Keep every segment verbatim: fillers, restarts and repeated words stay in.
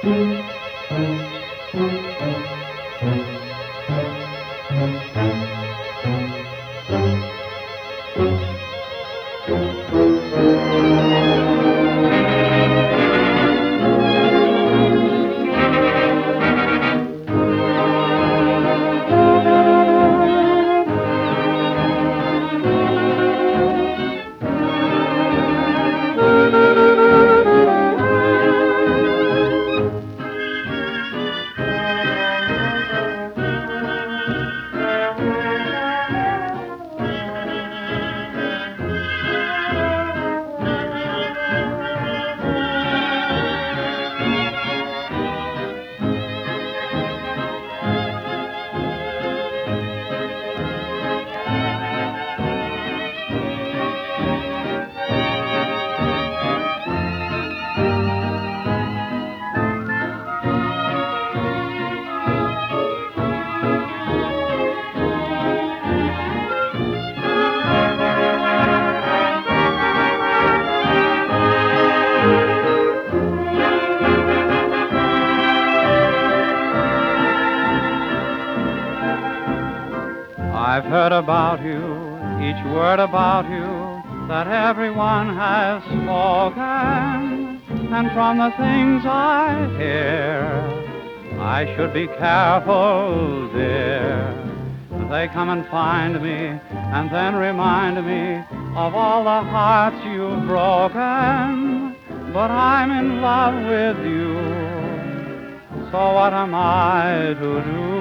I've heard about you, each word about you that everyone has spoken, and from the things I hear, I should be careful, dear. They come and find me, and then remind me of all the hearts you've broken, but I'm in love with you, so what am I to do?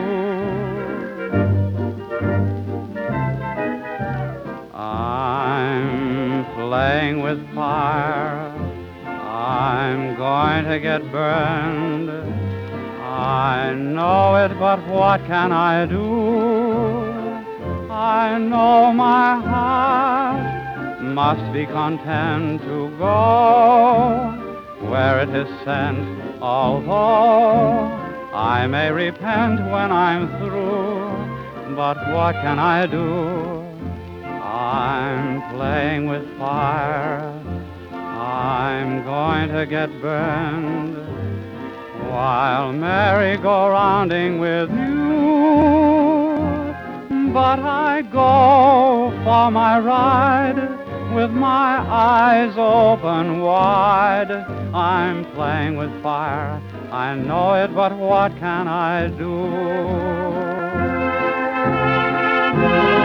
I'm playing with fire, I'm going to get burned. I know it, but what can I do? I know my heart must be content to go where it is sent, although I may repent when I'm through. But what can I do? I'm playing with fire, I'm going to get burned, while merry-go-rounding with you. But I go for my ride with my eyes open wide. I'm playing with fire, I know it, but what can I do?